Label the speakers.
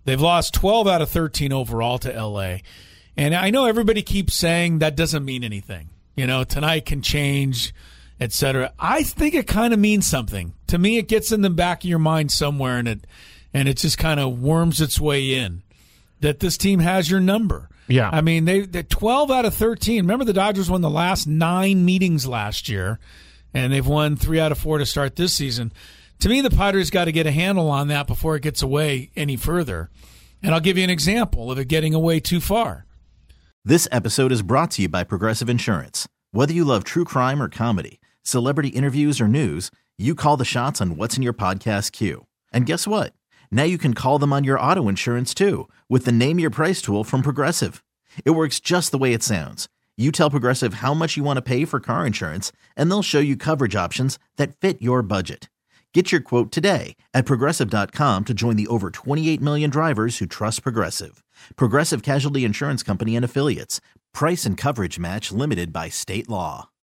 Speaker 1: They've lost 12 out of 13 overall to LA. And I know everybody keeps saying that doesn't mean anything. Tonight can change, etc. I think it kind of means something. To me, it gets in the back of your mind somewhere, and it just kind of worms its way in that this team has your number.
Speaker 2: Yeah.
Speaker 1: I mean, they 12 out of 13. Remember, the Dodgers won the last 9 meetings last year, and they've won 3 out of 4 to start this season. To me, the Padres got to get a handle on that before it gets away any further. And I'll give you an example of it getting away too far.
Speaker 3: This episode is brought to you by Progressive Insurance. Whether you love true crime or comedy, celebrity interviews or news, you call the shots on what's in your podcast queue. And guess what? Now you can call them on your auto insurance too with the Name Your Price tool from Progressive. It works just the way it sounds. You tell Progressive how much you want to pay for car insurance, and they'll show you coverage options that fit your budget. Get your quote today at Progressive.com to join the over 28 million drivers who trust Progressive. Progressive Casualty Insurance Company and Affiliates. Price and coverage match limited by state law.